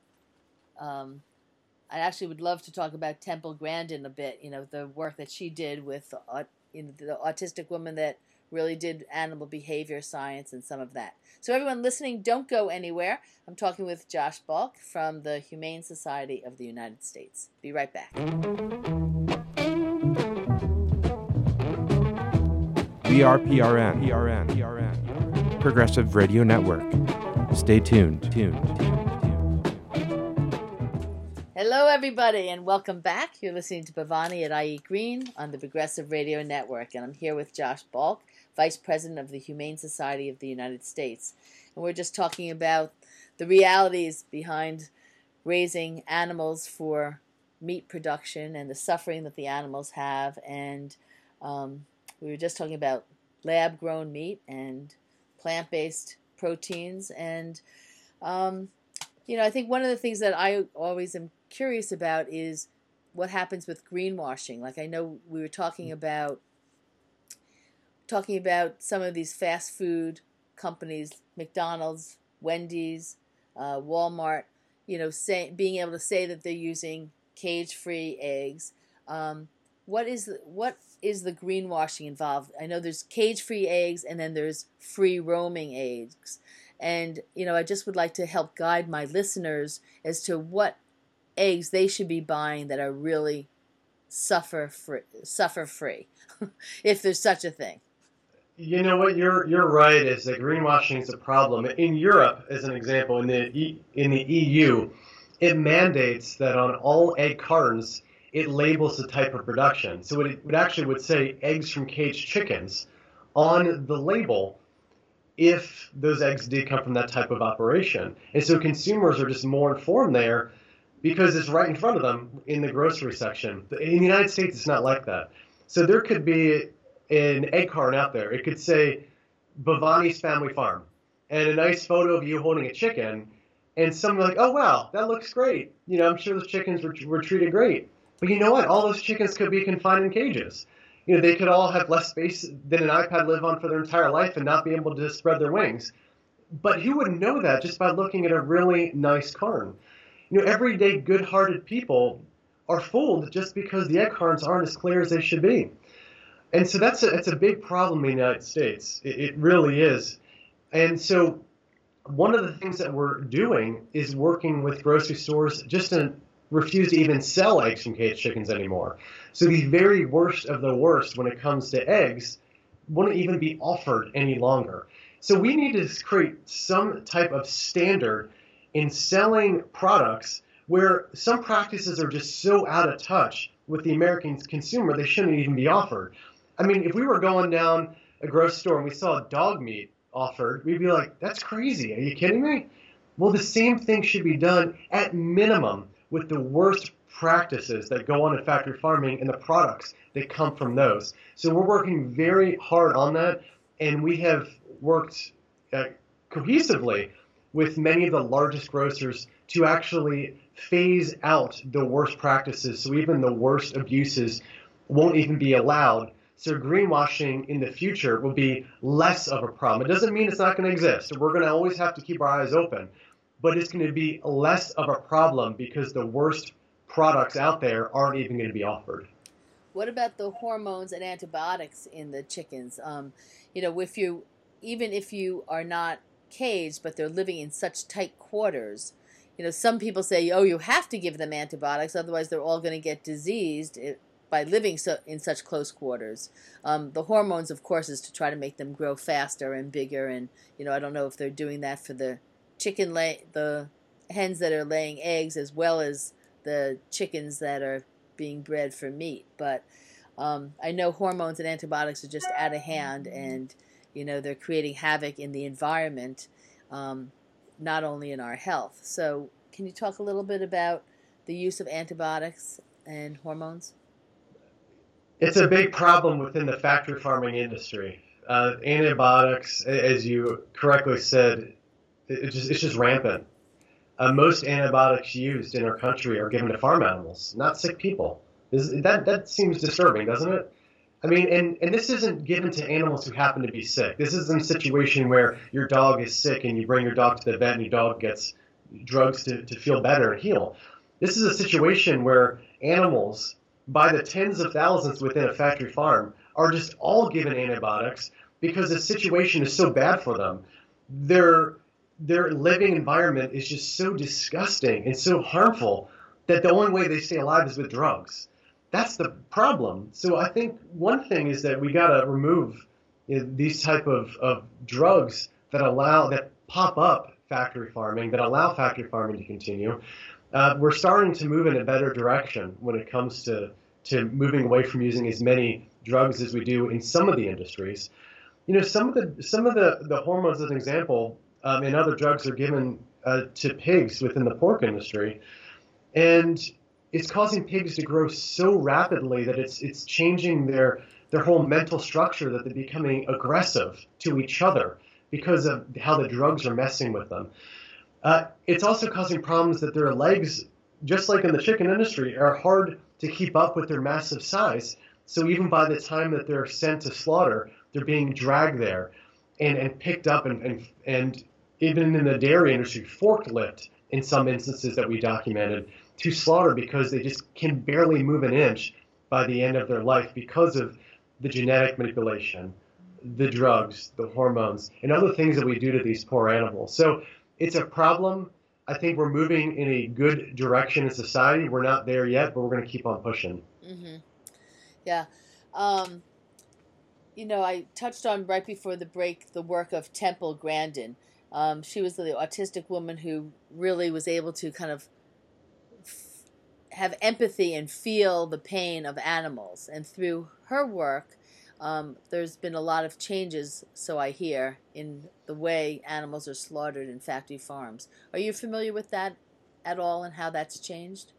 um, I actually would love to talk about Temple Grandin a bit, you know, the work that she did with uh, you know, the autistic woman that really did animal behavior science and some of that. So everyone listening, don't go anywhere. I'm talking with Josh Balk from the Humane Society of the United States. Be right back. We P R P R N, P R N, P R N, Progressive Radio Network. Stay tuned, tuned, tuned, tuned. Hello, everybody, and welcome back. You're listening to Bhavani at I E Green on the Progressive Radio Network, and I'm here with Josh Balk, Vice President of the Humane Society of the United States. And we're just talking about the realities behind raising animals for meat production and the suffering that the animals have. And um, we were just talking about lab-grown meat and plant-based proteins. And, um, you know, I think one of the things that I always am curious about is what happens with greenwashing. Like, I know we were talking about talking about some of these fast food companies, McDonald's, Wendy's, uh, Walmart, you know, say, being able to say that they're using cage-free eggs. Um, what is the, what is the greenwashing involved? I know there's cage-free eggs and then there's free-roaming eggs. And, you know, I just would like to help guide my listeners as to what eggs they should be buying that are really suffer-free, suffer-free, if there's such a thing. You know what? You're you're right. Is that greenwashing is a problem in Europe, as an example, in the e, in the E U, it mandates that on all egg cartons it labels the type of production. So it would actually would say eggs from caged chickens on the label if those eggs did come from that type of operation. And so consumers are just more informed there because it's right in front of them in the grocery section. In the United States, it's not like that. So there could be an egg carton out there. It could say Bhavani's Family Farm and a nice photo of you holding a chicken, and someone like, oh, wow, that looks great. You know, I'm sure those chickens were, were treated great. But you know what? All those chickens could be confined in cages. You know, they could all have less space than an iPad live on for their entire life and not be able to spread their wings. But who would know that just by looking at a really nice carton? You know, everyday good-hearted people are fooled just because the egg cartons aren't as clear as they should be. And so that's a, that's a big problem in the United States. It, it really is. And so one of the things that we're doing is working with grocery stores just to refuse to even sell eggs from caged chickens anymore. So the very worst of the worst when it comes to eggs wouldn't even be offered any longer. So we need to create some type of standard in selling products where some practices are just so out of touch with the American consumer they shouldn't even be offered. I mean, if we were going down a grocery store and we saw dog meat offered, we'd be like, that's crazy. Are you kidding me? Well, the same thing should be done at minimum with the worst practices that go on in factory farming and the products that come from those. So we're working very hard on that, and we have worked uh, cohesively with many of the largest grocers to actually phase out the worst practices, so even the worst abuses won't even be allowed. So greenwashing in the future will be less of a problem. It doesn't mean it's not going to exist. We're going to always have to keep our eyes open. But it's going to be less of a problem because the worst products out there aren't even going to be offered. What about the hormones and antibiotics in the chickens? Um, you know, if you, even if you are not caged, but they're living in such tight quarters, you know, some people say, oh, you have to give them antibiotics, otherwise they're all going to get diseased It, by living so, in such close quarters. Um, the hormones, of course, is to try to make them grow faster and bigger. And, you know, I don't know if they're doing that for the chicken lay, the hens that are laying eggs as well as the chickens that are being bred for meat. But um, I know hormones and antibiotics are just out of hand, and, you know, they're creating havoc in the environment, um, not only in our health. So can you talk a little bit about the use of antibiotics and hormones? It's a big problem within the factory farming industry. Uh, antibiotics, as you correctly said, it just, it's just rampant. Uh, most antibiotics used in our country are given to farm animals, not sick people. Is, that, that seems disturbing, doesn't it? I mean, and, and this isn't given to animals who happen to be sick. This isn't a situation where your dog is sick and you bring your dog to the vet and your dog gets drugs to, to feel better and heal. This is a situation where animals, by the tens of thousands within a factory farm, are just all given antibiotics because the situation is so bad for them. Their, their living environment is just so disgusting and so harmful that the only way they stay alive is with drugs. That's the problem. So I think one thing is that we got to remove you know, these type of, of drugs that allow, that pop up factory farming, that allow factory farming to continue, uh, we're starting to move in a better direction when it comes to, to moving away from using as many drugs as we do in some of the industries. You know, some of the some of the, the hormones, as an example, um, and other drugs are given uh, to pigs within the pork industry, and it's causing pigs to grow so rapidly that it's it's changing their their whole mental structure, that they're becoming aggressive to each other because of how the drugs are messing with them. Uh, it's also causing problems that their legs, just like in the chicken industry, are hard to keep up with their massive size. So even by the time that they're sent to slaughter, they're being dragged there and, and picked up and, and, and even in the dairy industry, forklift in some instances that we documented to slaughter because they just can barely move an inch by the end of their life because of the genetic manipulation, the drugs, the hormones, and other things that we do to these poor animals. So it's a problem. I think we're moving in a good direction in society. We're not there yet, but we're going to keep on pushing. Mm-hmm. Yeah. Um, you know, I touched on right before the break the work of Temple Grandin. Um, she was the autistic woman who really was able to kind of f- have empathy and feel the pain of animals. And through her work, um, there's been a lot of changes, so I hear, in the way animals are slaughtered in factory farms. Are you familiar with that at all and how that's changed?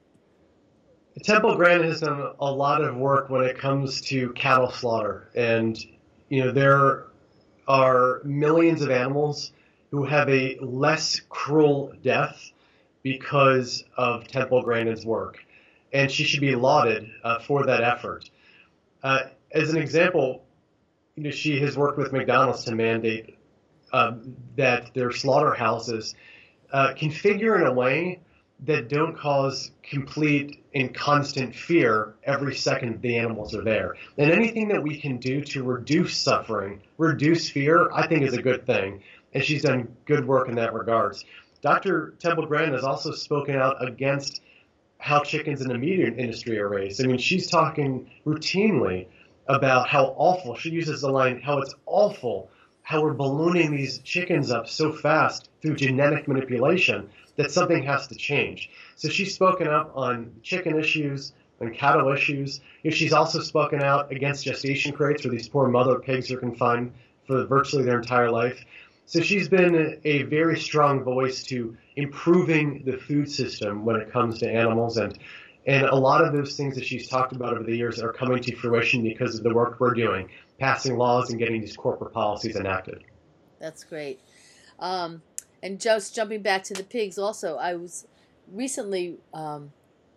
Temple Grandin has done a lot of work when it comes to cattle slaughter. And, you know, there are millions of animals who have a less cruel death because of Temple Grandin's work. And she should be lauded uh, for that effort. Uh, as an example, you know, she has worked with McDonald's to mandate uh, that their slaughterhouses uh, configure in a way that don't cause complete and constant fear every second the animals are there. And anything that we can do to reduce suffering, reduce fear, I think is a good thing. And she's done good work in that regards. Doctor Temple Grandin has also spoken out against how chickens in the meat industry are raised. I mean, she's talking routinely about how awful, she uses the line, how it's awful, how we're ballooning these chickens up so fast through genetic manipulation that something has to change. So she's spoken up on chicken issues and cattle issues. You know, she's also spoken out against gestation crates where these poor mother pigs are confined for virtually their entire life. So she's been a very strong voice to improving the food system when it comes to animals. And, and a lot of those things that she's talked about over the years are coming to fruition because of the work we're doing, passing laws and getting these corporate policies enacted. That's great. Um, and just jumping back to the pigs also, I was recently, um,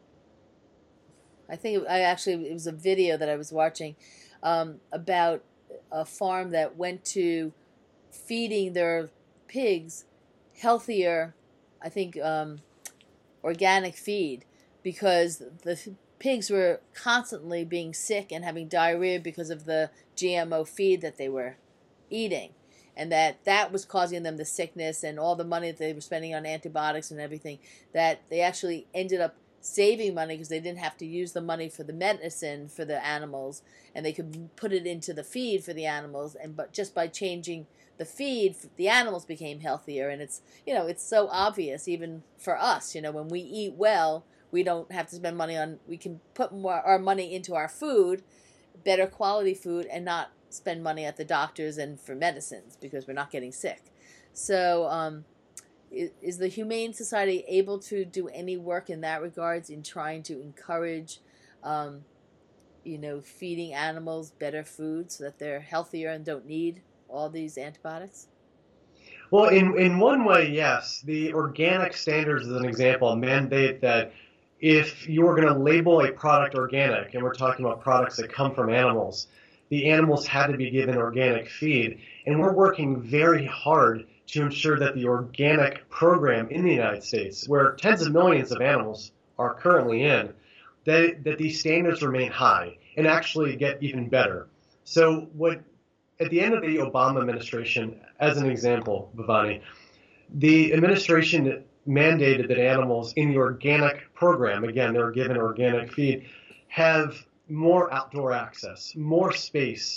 I think I actually, it was a video that I was watching um, about a farm that went to feeding their pigs healthier, I think, um, organic feed, because the pigs were constantly being sick and having diarrhea because of the G M O feed that they were eating, and that that was causing them the sickness and all the money that they were spending on antibiotics and everything, that they actually ended up saving money because they didn't have to use the money for the medicine for the animals, and they could put it into the feed for the animals, and but just by changing the feed, the animals became healthier. And it's, you know, it's so obvious even for us, you know, when we eat well, we don't have to spend money on, we can put more our money into our food, better quality food, and not spend money at the doctors and for medicines because we're not getting sick. So um, is, is the Humane Society able to do any work in that regards in trying to encourage, um, you know, feeding animals better food so that they're healthier and don't need all these antibiotics? Well, in, in one way, yes. The organic standards, as an example, mandate that if you're going to label a product organic, and we're talking about products that come from animals, the animals had to be given organic feed. And we're working very hard to ensure that the organic program in the United States, where tens of millions of animals are currently in, that, that these standards remain high and actually get even better. So what at the end of the Obama administration, as an example, Bhavani, the administration mandated that animals in the organic program, again, they're given organic feed, have more outdoor access, more space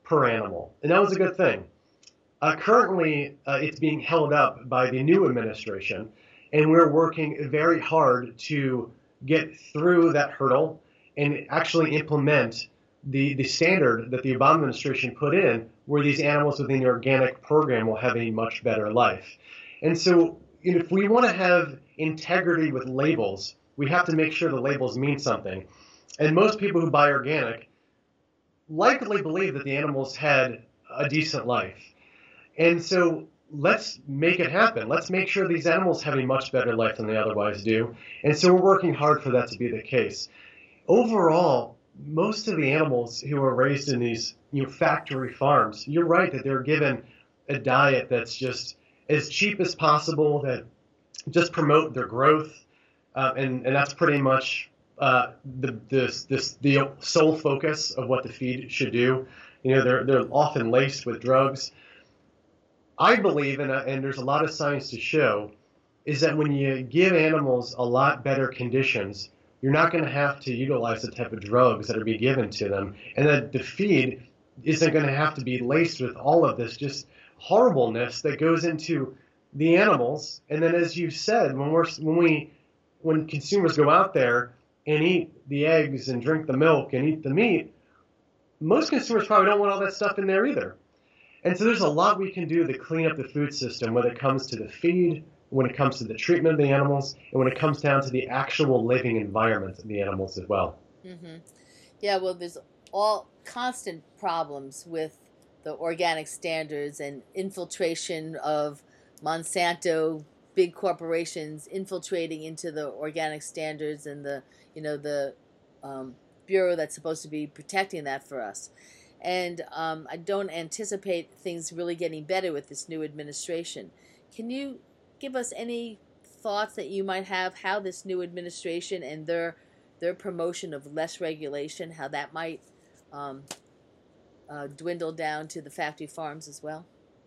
per animal, and that was a good thing. Uh, currently, uh, it's being held up by the new administration, and we're working very hard to get through that hurdle and actually implement the, the standard that the Obama administration put in, where these animals within the organic program will have a much better life. And so, you know, if we want to have integrity with labels, we have to make sure the labels mean something. And most people who buy organic likely believe that the animals had a decent life. And so let's make it happen. Let's make sure these animals have a much better life than they otherwise do. And so we're working hard for that to be the case. Overall, most of the animals who are raised in these, you know, factory farms, you're right that they're given a diet that's just as cheap as possible, that just promote their growth, uh, and, and that's pretty much uh, the, this, this, the sole focus of what the feed should do. You know, they're, they're often laced with drugs. I believe, and, and there's a lot of science to show, is that when you give animals a lot better conditions, you're not going to have to utilize the type of drugs that are being given to them, and that the feed isn't going to have to be laced with all of this just horribleness that goes into the animals. And then, as you said, when we're when we when consumers go out there and eat the eggs and drink the milk and eat the meat, most consumers probably don't want all that stuff in there either. And so there's a lot we can do to clean up the food system when it comes to the feed, when it comes to the treatment of the animals, and when it comes down to the actual living environment of the animals as well. Mm-hmm. Yeah, well, there's all constant problems with the organic standards and infiltration of Monsanto, big corporations infiltrating into the organic standards and the, you know, the um, bureau that's supposed to be protecting that for us. And um, I don't anticipate things really getting better with this new administration. Can you give us any thoughts that you might have how this new administration and their their promotion of less regulation, how that might um, uh, dwindle down to the factory farms as well?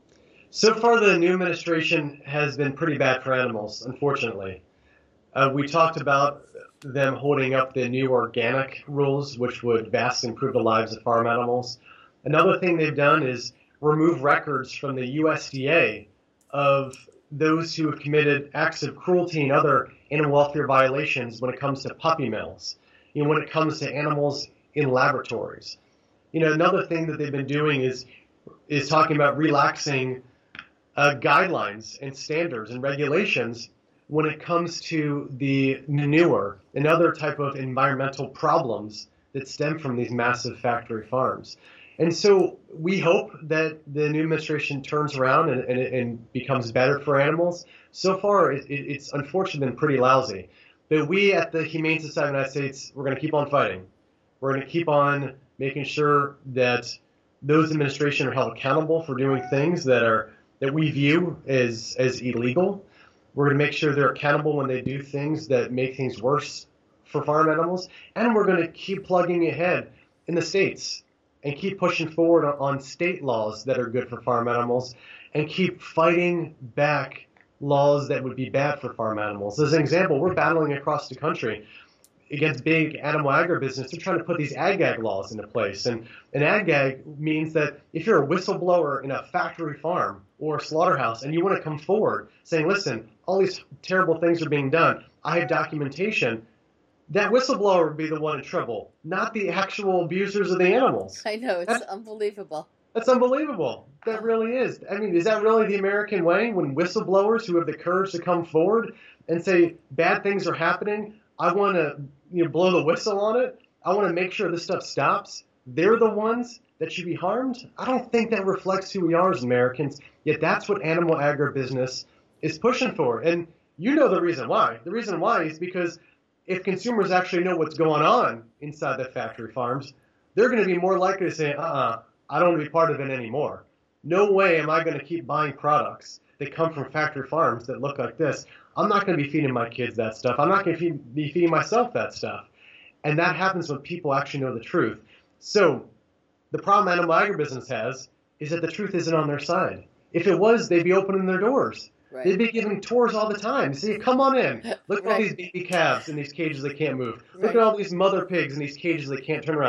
So far, the new administration has been pretty bad for animals, unfortunately. Uh, we talked about them holding up the new organic rules, which would vastly improve the lives of farm animals. Another thing they've done is remove records from the U S D A of those who have committed acts of cruelty and other animal welfare violations when it comes to puppy mills, you know, when it comes to animals in laboratories. You know, another thing that they've been doing is is talking about relaxing uh, guidelines and standards and regulations when it comes to the manure and other type of environmental problems that stem from these massive factory farms. And so we hope that the new administration turns around and, and, and becomes better for animals. So far, it, it, it's unfortunately been pretty lousy. But we at the Humane Society of the United States, we're going to keep on fighting. We're going to keep on making sure that those administrations are held accountable for doing things that are that we view as, as illegal. We're going to make sure they're accountable when they do things that make things worse for farm animals. And we're going to keep plugging ahead in the states and keep pushing forward on state laws that are good for farm animals and keep fighting back laws that would be bad for farm animals. As an example, we're battling across the country against big animal agribusiness. They're trying to put these ag-gag laws into place. And an ag-gag means that if you're a whistleblower in a factory farm or a slaughterhouse and you want to come forward saying, listen, all these terrible things are being done, I have documentation, that whistleblower would be the one in trouble, not the actual abusers of the animals. I know, it's that's, unbelievable. That's unbelievable. That really is. I mean, is that really the American way when whistleblowers who have the courage to come forward and say bad things are happening, I want to you know, blow the whistle on it, I want to make sure this stuff stops, they're the ones that should be harmed? I don't think that reflects who we are as Americans, yet that's what animal agribusiness is pushing for. And you know the reason why. The reason why is because if consumers actually know what's going on inside the factory farms, they're going to be more likely to say, uh-uh, I don't want to be part of it anymore. No way am I going to keep buying products that come from factory farms that look like this. I'm not going to be feeding my kids that stuff. I'm not going to feed, be feeding myself that stuff. And that happens when people actually know the truth. So the problem animal agribusiness has is that the truth isn't on their side. If it was, they'd be opening their doors. Right. They'd be giving tours all the time. See, come on in. Look at right. all these baby calves in these cages they can't move. Look right. at all these mother pigs in these cages they can't turn around.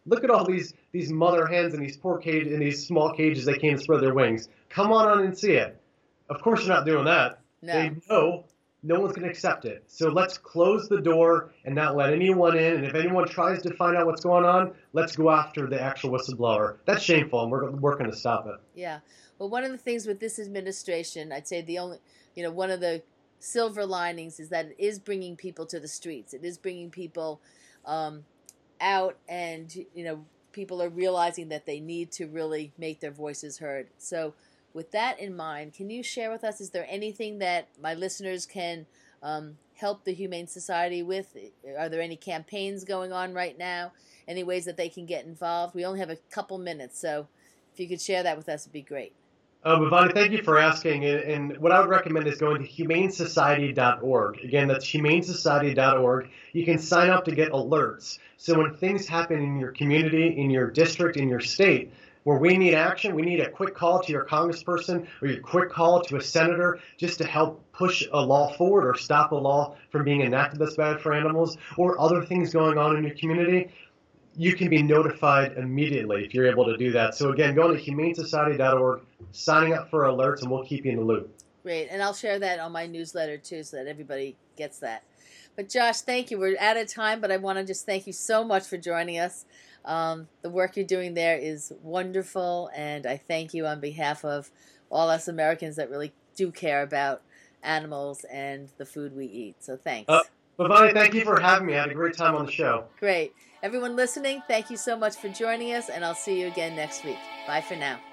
Look at all these these mother hens in these poor cage in these small cages they can't spread their wings. Come on on and see it. Of course you're not doing that. No. They know no one's going to accept it. So let's close the door and not let anyone in. And if anyone tries to find out what's going on, let's go after the actual whistleblower. That's shameful, and we're we're going to stop it. Yeah. Well, one of the things with this administration, I'd say the only, you know, one of the silver linings is that it is bringing people to the streets. It is bringing people um, out, and, you know, people are realizing that they need to really make their voices heard. So with that in mind, can you share with us, is there anything that my listeners can um, help the Humane Society with? Are there any campaigns going on right now? Any ways that they can get involved? We only have a couple minutes, so if you could share that with us, it'd be great. Uh, Bhavani, thank you for asking. And, and what I would recommend is going to humane society dot org. Again, that's humane society dot org. You can sign up to get alerts. So when things happen in your community, in your district, in your state, where we need action, we need a quick call to your congressperson or your quick call to a senator just to help push a law forward or stop a law from being enacted that's bad for animals, or other things going on in your community, you can be notified immediately if you're able to do that. So again, going to humane society dot org, signing up for alerts, and we'll keep you in the loop. Great, and I'll share that on my newsletter too so that everybody gets that. But Josh, thank you. We're out of time, but I want to just thank you so much for joining us. Um, the work you're doing there is wonderful, and I thank you on behalf of all us Americans that really do care about animals and the food we eat. So thanks. Uh, Bhavani, thank you for having me. I had a great time on the show. Great. Everyone listening, thank you so much for joining us, and I'll see you again next week. Bye for now.